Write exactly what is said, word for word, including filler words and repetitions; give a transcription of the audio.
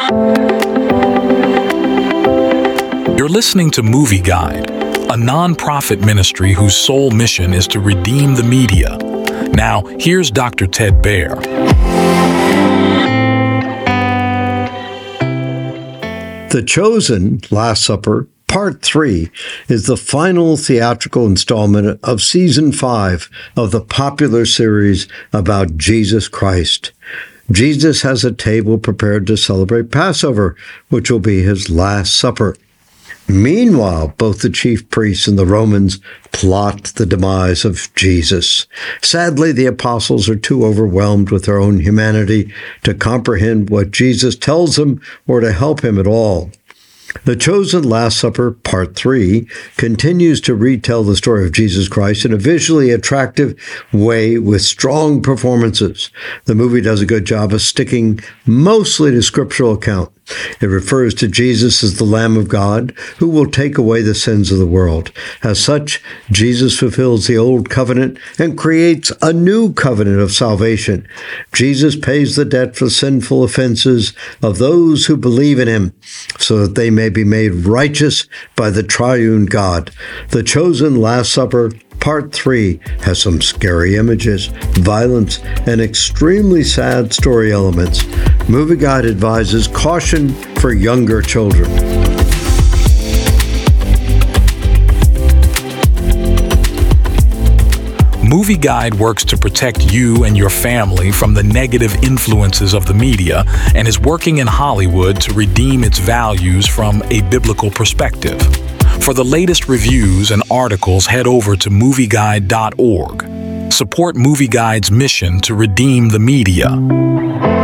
You're listening to Movie Guide, a non-profit ministry whose sole mission is to redeem the media. Now, here's Doctor Ted Baehr. The Chosen, Last Supper, Part three, is the final theatrical installment of Season five of the popular series about Jesus Christ. Jesus has a table prepared to celebrate Passover, which will be his Last Supper. Meanwhile, both the chief priests and the Romans plot the demise of Jesus. Sadly, the apostles are too overwhelmed with their own humanity to comprehend what Jesus tells them or to help him at all. The Chosen Last Supper, Part three, continues to retell the story of Jesus Christ in a visually attractive way with strong performances. The movie does a good job of sticking mostly to scriptural account. It refers to Jesus as the Lamb of God who will take away the sins of the world. As such, Jesus fulfills the old covenant and creates a new covenant of salvation. Jesus pays the debt for sinful offenses of those who believe in him, so that they may be made righteous by the triune God. The Chosen Last Supper, Part three, has some scary images, violence, and extremely sad story elements. Movie Guide advises caution for younger children. Movie Guide works to protect you and your family from the negative influences of the media and is working in Hollywood to redeem its values from a biblical perspective. For the latest reviews and articles, head over to movie guide dot org. Support Movie Guide's mission to redeem the media.